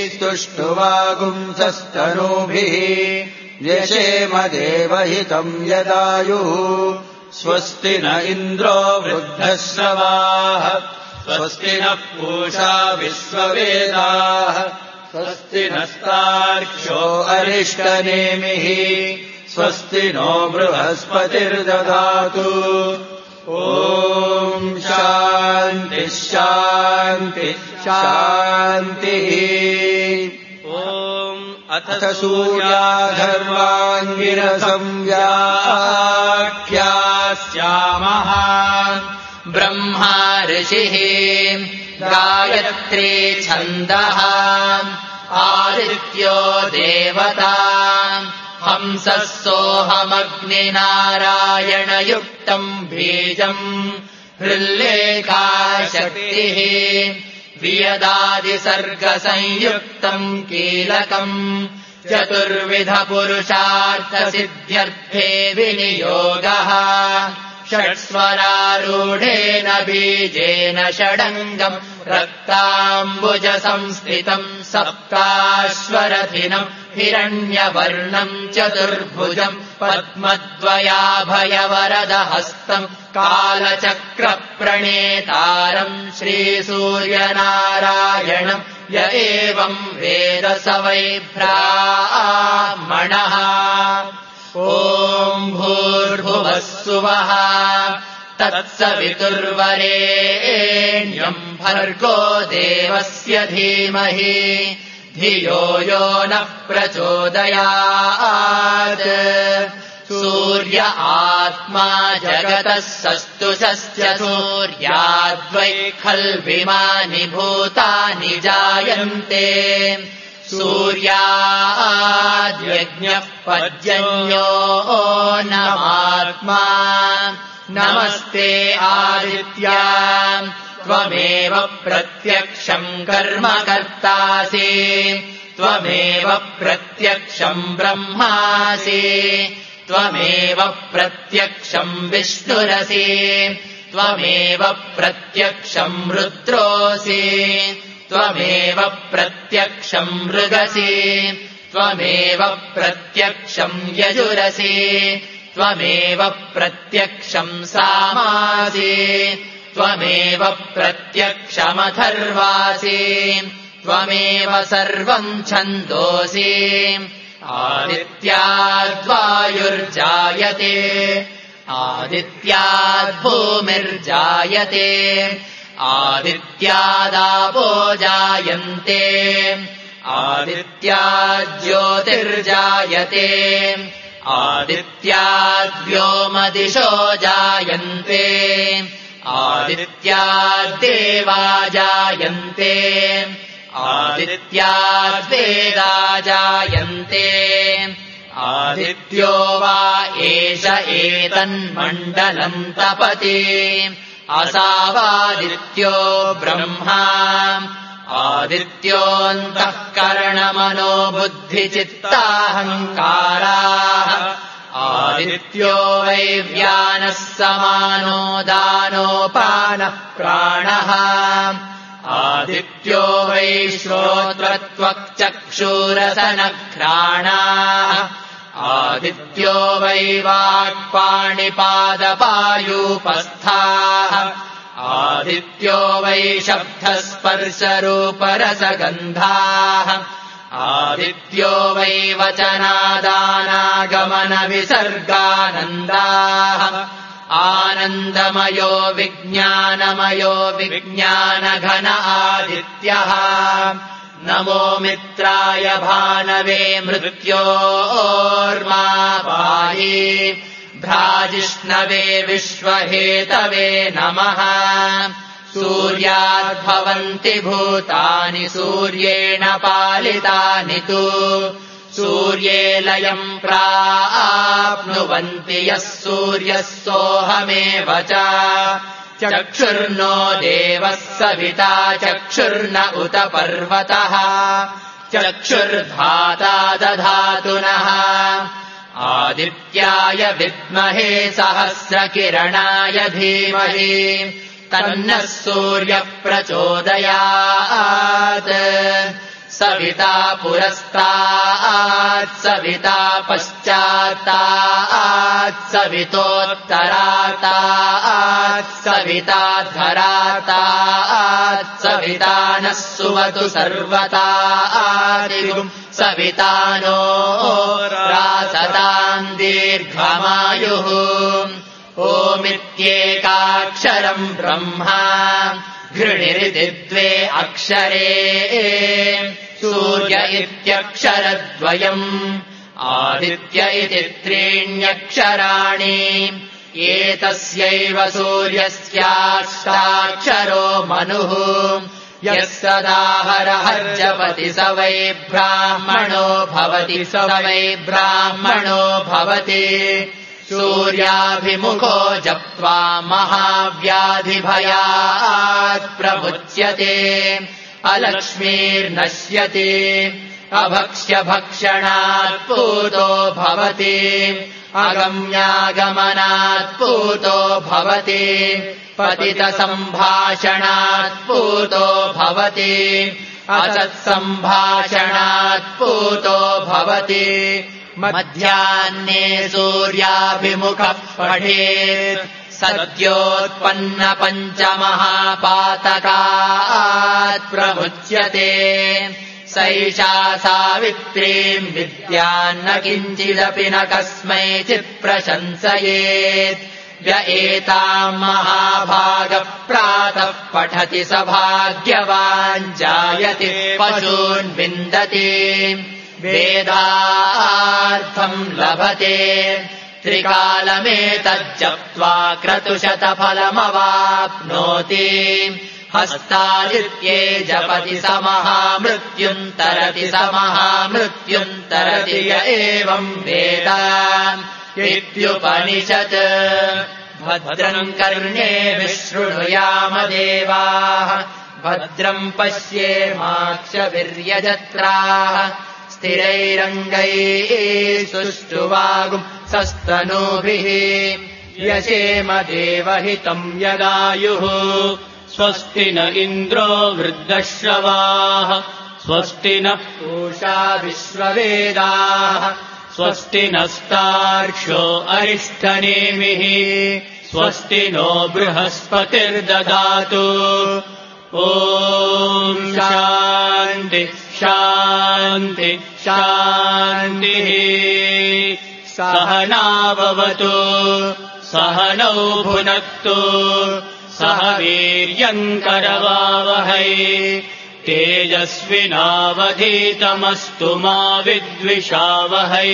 स्तुष्टुवागुंसस्तनूभिः व्यशेम देवहितम् यदायुः स्वस्ति न इन्द्रो वृद्धश्रवाः स्वस्ति नः पूषा विश्ववेदाः स्वस्ति नस्तार्क्ष्यो अरिष्टनेमिः स्वस्ति नो बृहस्पतिर्दधातु ॐ शान्तिः शान्तिः शान्तिः ॐ अथ सूर्याधर्वाङ्गिरसं व्याख्यास्यामः ब्रह्मा ऋषिः गायत्री छन्दः आदित्यो देवता हंसः सोऽहमग्निनारायणयुक्तम् बीजम् हृल्लेखा शक्तिः वियदादिसर्गसंयुक्तम् कीलकम् चतुर्विधपुरुषार्थसिद्ध्यर्थे विनियोगः षट्स्वरारूढेन बीजेन षडङ्गम् रक्ताम्बुजसंस्थितम् सप्ताश्वरथिनम् हिरण्यवर्णम् चतुर्भुजम् पद्मद्वयाभयवरदहस्तम् कालचक्रप्रणेतारम् श्रीसूर्यनारायणम् य एवम् वेद स वै ब्राह्मणः ॐ भूर्भुवः सुवः तत्सवितुर्वरेण्यम् भर्गो देवस्य धीमहि धियो यो नः प्रचोदयात् सूर्य आत्मा जगतः सस्तुषस्य सूर्याद्वै खल्विमानि भूतानि जायन्ते सूर्याद्यज्ञः पर्जन्यो नमात्मा नमस्ते आदित्या त्वमेव प्रत्यक्षम् कर्म कर्तासि त्वमेव प्रत्यक्षम् ब्रह्मासि त्वमेव प्रत्यक्षम् विष्णुरसि त्वमेव प्रत्यक्षम् रुद्रोऽसि त्वमेव प्रत्यक्षम् मृगसि त्वमेव प्रत्यक्षम् यजुरसि त्वमेव प्रत्यक्षम् सामासि त्वमेव प्रत्यक्षमथर्वासि त्वमेव सर्वम् छन्दोसि आदित्याद्वायुर्जायते आदित्याद्भूमिर्जायते आदित्यादापो जायन्ते आदित्याज्योतिर्जायते आदित्याद्व्योमदिशो जायन्ते आदित्याद्देवा जायन्ते आदित्याद्वेदा जायन्ते आदित्यो वा एष एतन्मण्डलम् तपति असावादित्यो ब्रह्मा आदित्योऽन्तःकरणमनो बुद्धिचित्ताहङ्काराः आदित्यो वै व्यानः समानो दानोपानः प्राणः आदित्यो वै श्रोत्रत्वक्चक्षुरसनघ्राणाः आदित्यो वै वाक्पाणिपादपायूपस्थाः आदित्यो वै शब्दस्पर्शरूपरसगन्धाः आदित्यो वै वचनादानागमनविसर्गानन्दाः आनन्दमयो विज्ञानमयो विज्ञानघन आदित्यः नमो मित्राय भानवे मृत्योर्मा पाहि भ्राजिष्णवे विश्वहेतवे नमः सूर्याद्भवन्ति भूतानि सूर्येण पालितानि तु सूर्ये लयम् प्राप्नुवन्ति यः सूर्यः सोऽहमेव च चक्षुर्नो देवः सविता चक्षुर्न उत पर्वतः चक्षुर्धाता दधातु नः आदित्याय विद्महे सहस्रकिरणाय धीमहि तन्नः सूर्यः प्रचोदयात् सविता पुरस्तात् सविता पश्चात्तात् सवितोत्तरात् सविता धरातात् सविता नः सुवतु सर्वतादिगुम् सविता नो रासताम् दीर्घमायुः ओमित्येकाक्षरम् ब्रह्मा घृणिरिति द्वे अक्षरे सूर्य इत्यक्षरद्वयम् आदित्य इति त्रीण्यक्षराणि एतस्यैव सूर्यस्याष्टाक्षरो मनुः यः सदाहरहर्जपति स वै ब्राह्मणो भवति स वै ब्राह्मणो भवति सूर्याभिमुखो जप्त्वा महाव्याधिभयात् प्रमुच्यते अलक्ष्मीर्नश्यति अभक्ष्यभक्षणात् पूतो भवति अगम्यागमनात् पूतो भवति पतितसम्भाषणात् पूतो भवति असत्सम्भाषणात् पूतो भवति मध्याह्ने सूर्याभिमुखः पठेत् सद्योत्पन्नपञ्चमहापातकात् प्रमुच्यते सैषा सावित्रीम् विद्यान्न किञ्चिदपि न कस्मैचित् प्रशंसयेत् य एताम् महाभागः प्रातः पठति स भाग्यवान् जायते पशून् विन्दति वेदार्थम् लभते त्रिकालमेतज्जप्त्वा क्रतुशतफलमवाप्नोति हस्तादित्ये जपति स महामृत्युम् तरति स महामृत्युम् तरति य एवम् वेद इत्युपनिषत् भद्रम् कर्णेभिः शृणुयाम देवाः भद्रम् पश्येमाक्षवीर्यजत्राः स्थिरैरङ्गैः सुष्ठुवागुम् सस्तनूभिः यशेम देवहितम् यदायुः स्वस्ति न इन्द्रो वृद्धश्रवाः स्वस्ति नः पूषा विश्ववेदाः स्वस्ति नस्तार्क्ष्यो अरिष्ठनेमिः स्वस्ति नो बृहस्पतिर्ददातु ॐ शान्ति शान्ति शान्तिः सहनाववतु सहनौ भुनक्तु सह वीर्यम् करवावहै तेजस्विनावधीतमस्तु मा विद्विषावहै।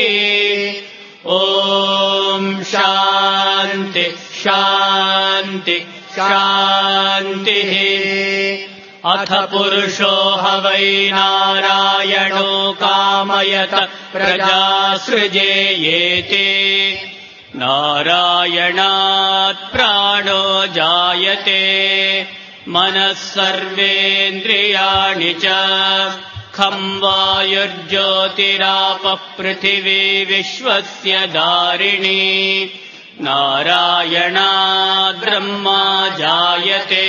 ॐ शान्ति शान्ति शान्तिः। अथ पुरुषो ह वै नारायणो कामयत प्रजासृजेयेति। नारायणात् प्राणो जायते मनः सर्वेन्द्रियाणि च। खं वायुर्ज्योतिरापः पृथिवी विश्वस्य धारिणी। नारायणाद् ब्रह्मा जायते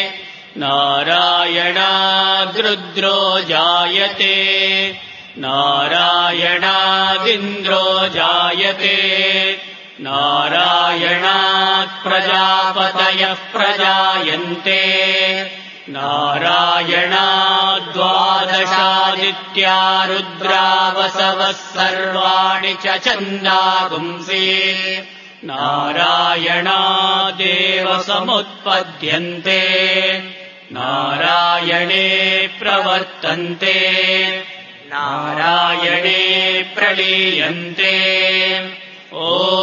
नारायणाद्रुद्रो जायते नारायणादिन्द्रो जायते नारायणात् प्रजापतयः प्रजायन्ते नारायणाद्वादशादित्या रुद्रावसवः सर्वाणि च छन्दागुंसि नारायणादेव समुत्पद्यन्ते नारायणे प्रवर्तन्ते नारायणे प्रलीयन्ते। ॐ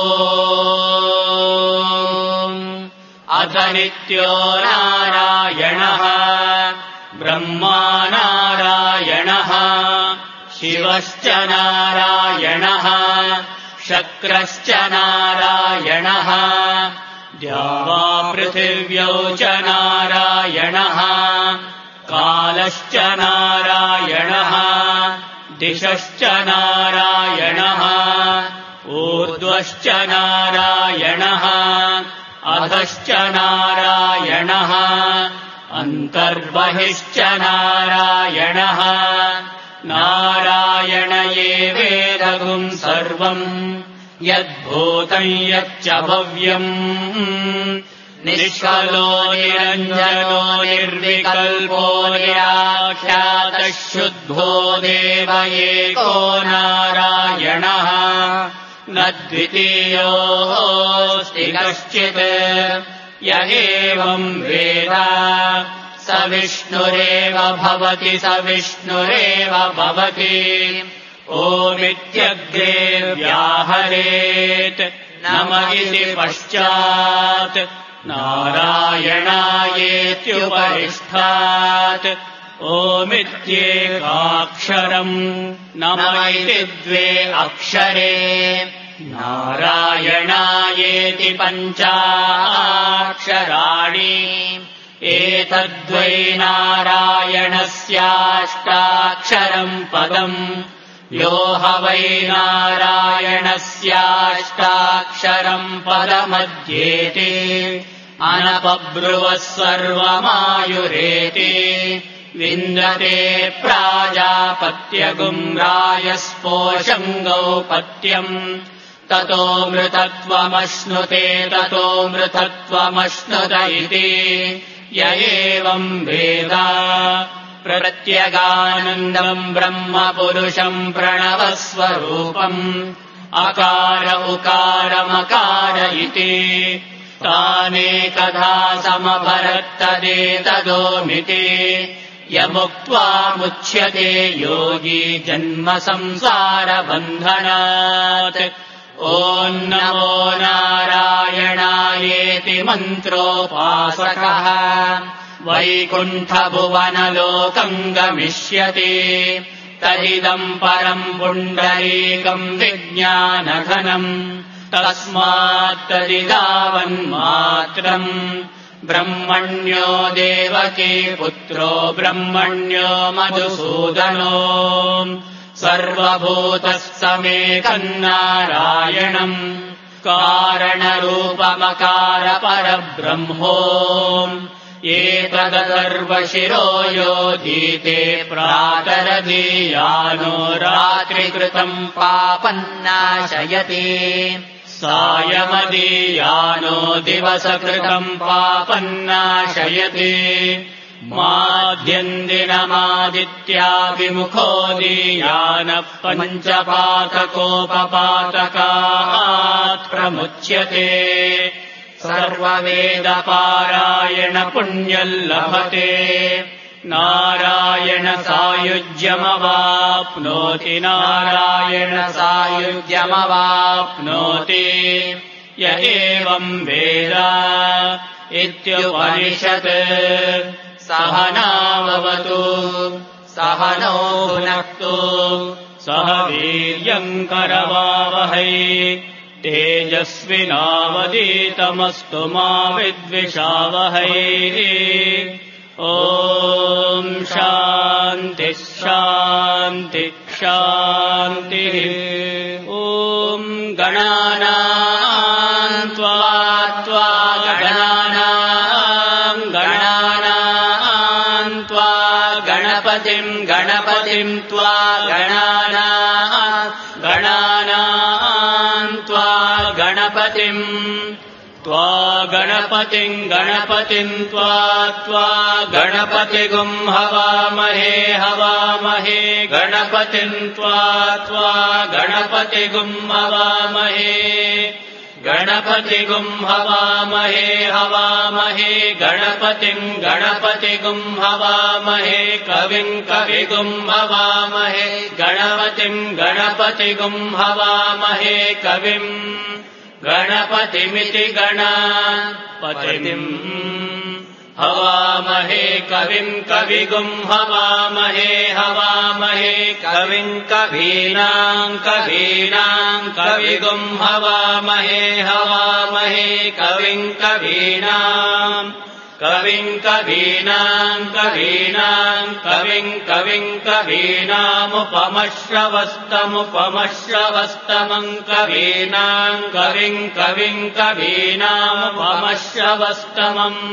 अथ नित्यो नारायणः ब्रह्मा नारायणः शिवश्च नारायणः शक्रश्च नारायणः द्यावा पृथिव्यौ च नारायणः कालश्च नारायणः दिशश्च नारायणः ऊर्ध्वश्च नारायणः अधश्च नारायणः अन्तर्बहिश्च नारायणः नारायण एवेदगुं सर्वम् यद्भूतं यच्च भव्यम् निष्कलो निरञ्जनो निर्विकल्पो निराख्यातः शुद्धो देव एको नारायणः न द्वितीयोऽस्ति कश्चित् य एवम् वेद स विष्णुरेव भवति स विष्णुरेव भवति। ओमित्यग्रे व्याहरेत् नम इति पश्चात् नारायणायेत्युपरिष्ठात् ओमित्येकाक्षरम् नम इति द्वे अक्षरे नारायणायेति पञ्चाक्षराणि एतद्वै नारायणस्याष्टाक्षरम् पदम् यो ह वै नारायणस्याष्टाक्षरम् पदमध्येति अनपब्रुवः सर्वमायुरेति विन्दते प्राजापत्यगुम् रायस्पोषम् गौपत्यम् ततो मृतत्वमश्नुते ततो मृतत्वमश्नुत इति य एवम् वेद प्रत्यगानन्दम् ब्रह्म पुरुषम् प्रणवस्वरूपम् अकार उकारमकार इति तानेकधा समभरत्तदेतदोमिति यमुक्त्वा मुच्यते योगी जन्म संसारबन्धनात्। ॐ नमो नारायणायेति मन्त्रोपासकः वैकुण्ठभुवनलोकम् गमिष्यति तदिदम् परम् पुण्डरीकम् विज्ञानघनम् तस्मात्तदिदावन्मात्रम् ब्रह्मण्यो देवकी पुत्रो ब्रह्मण्यो मधुसूदनो सर्वभूतः समेकम् नारायणम् कारणरूपमकार परब्रह्मो एतदर्वशिरो योधीते प्रातरदीयानो रात्रिकृतम् पापन्नाशयति सायमदीयानो दिवसकृतम् पापन्नाशयति माध्यन्दिनमादित्याभिमुखो दीयानः पञ्चपातकोपपातकात् प्रमुच्यते सर्ववेदपारायण पुण्यम् लभते नारायण सायुज्यमवाप्नोति नारायण सायुज्यमवाप्नोति य एवं वेद इत्युपनिषत् सहनाववतु सहनौ भुनक्तु सह वीर्यम् करवावहै तेजस्विनावधीतमस्तु मा विद्विषावहै ॐ शान्ति शान्ति शान्तिः ॐ गणानाम् त्वा गणानाम् त्वा गणपतिम् त्वा गणानाम् त्वा गणपतिम् त्वा गणपतिगुम् हवामहे गणपतिम् त्वा गणपतिगुम् हवामहे गणपतिगुम् हवामहे गणपतिगुम् हवामहे कविगुम् हवामहे गणपतिगुम् हवामहे कविम् गणपतिमिति गणपतिम् हवामहे कविगुम् हवामहे कविम् कवीनाम् कविगुम् हवामहे कविम् कवीनामुपमश्रवस्तमम् कवीनाम् कवीनामुपमश्रवस्तमम्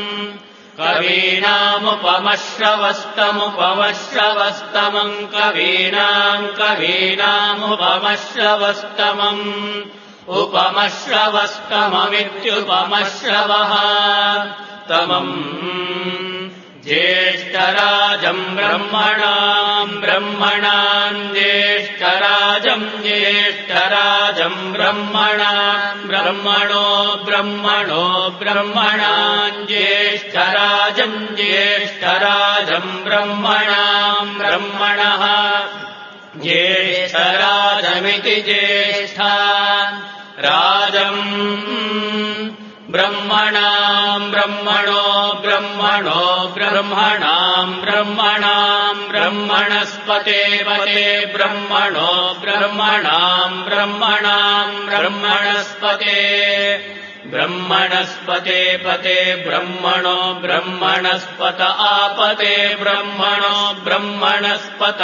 कवीनामुपमश्रवस्तमम् उपमश्रवस्तममित्युपमश्रवः तमम् ज्येष्ठराजम् ब्रह्मणाम् ज्येष्ठराजम् ब्रह्मणाम् ज्येष्ठराजम् ब्रह्मणः ज्येष्ठराजमिति ज्येष्ठा राजम् ब्रह्मणाम् ब्रह्मणस्पते पते ब्रह्मणस्पत आपते ब्रह्मणस्पत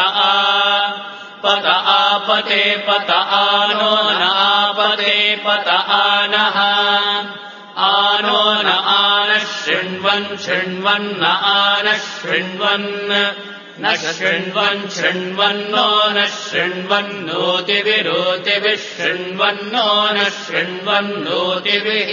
आपते पत आनो नापते पत आनः आनो न आनः शृण्वन्न आनः न शृण्वन्नो न शृण्वन्नोतिभिरोतिभिः शृण्वन्नो न शृण्वन्नोतिभिः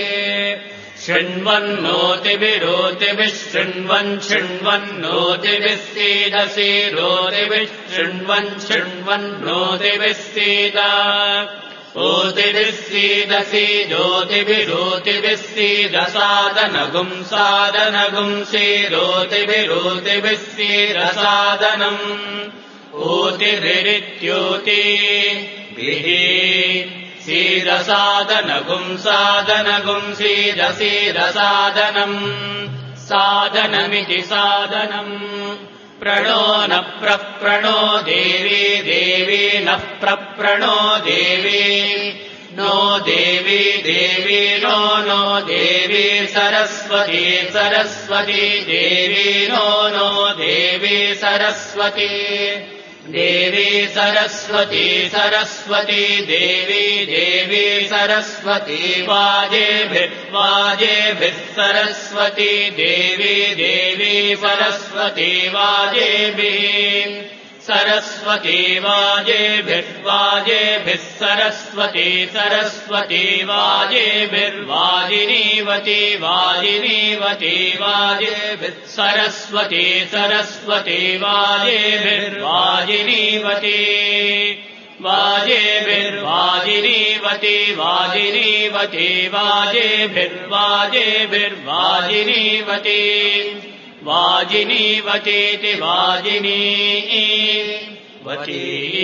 शृण्वन्नोतिभिरोतिभिः शृण्वन्नोतिभिः सीदसीरोतिभिः शृण्वन्नोतिभिः सीदा ओतिभिः सीदसी ज्योतिभिरोतिभिः सीदसादनगुम् सीरोतिभिरोतिभिः सीदसादनम् ओतिभिरित्योतिभिः सीदसादनगुम् सीदसादनम् सादनमिति सादनम् प्रणो न प्रप्रणो देवी नः प्रप्रणो देवी नो देवी नो देवी सरस्वती देवी नो देवी सरस्वती देवी सरस्वती सरस्वती वाजेभिः सरस्वती देवी सरस्वती वाजेभिः सरस्वती वाजेभिः सरस्वती वाजिनीवती वाजेभिः सरस्वती वाजिनीवती वाजेभिर्वाजिनीवती वाजिनीवती వాజినీవతీతి వాజినీవతీ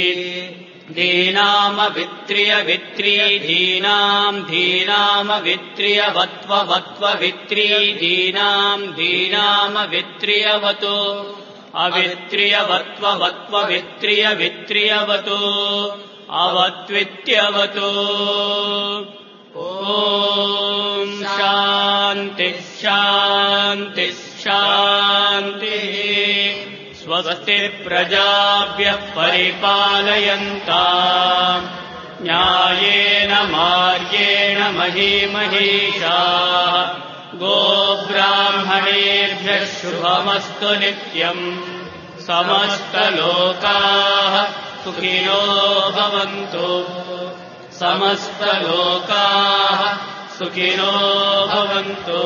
ధీనామవిత్రియ విత్రీ ధీనాం ధీనామవిత్రియవత్వవత్వ విత్రీ ధీనాం ధీనామవిత్రియవతు అవిత్రియవత్వవత్వ విత్రియ విత్రియవతు అవత్విత్యవతు. ఓం శాంతి శాంతి శాంతి. స్వస్తి ప్రజాభ్యః పరిపాలయంతాం న్యాయేన మార్గేణ మహీమహీషాః. గోబ్రాహ్మణేభ్యః శుభమస్తు నిత్యం. సమస్తలోకాః సుఖినో భవంతు. సమస్తలోకాః సుఖినో భవంతు.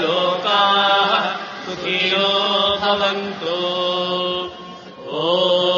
సమస్తలోకాః సుఖినో భవంతు. ఓం